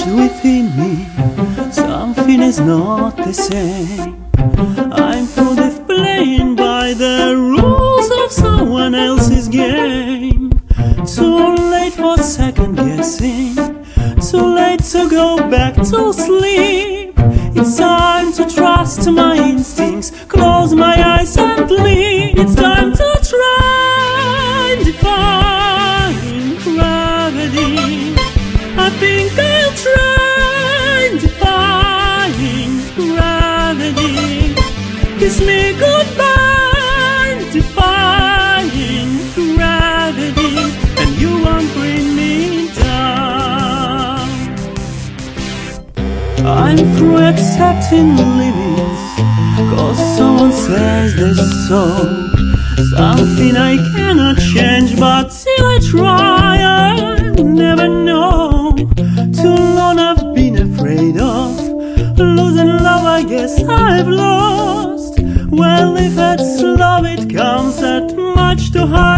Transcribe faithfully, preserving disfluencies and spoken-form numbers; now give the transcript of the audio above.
changed within me. Something is not the same. I'm full of playing by the rules of someone else's game. Too late for second guessing, too late to go back to sleep. It's time to trust my instincts, close my eyes and leave. It's time to try and define gravity. I think I'll try and define gravity. Kiss me goodbye, defying gravity, and you won't bring me down. I'm through accepting limits, cause someone says there's so. Something I cannot change, but till I try I'll never know. Too long I've been afraid of losing love, I guess I've lost. Well, if it's love, it comes at much too high.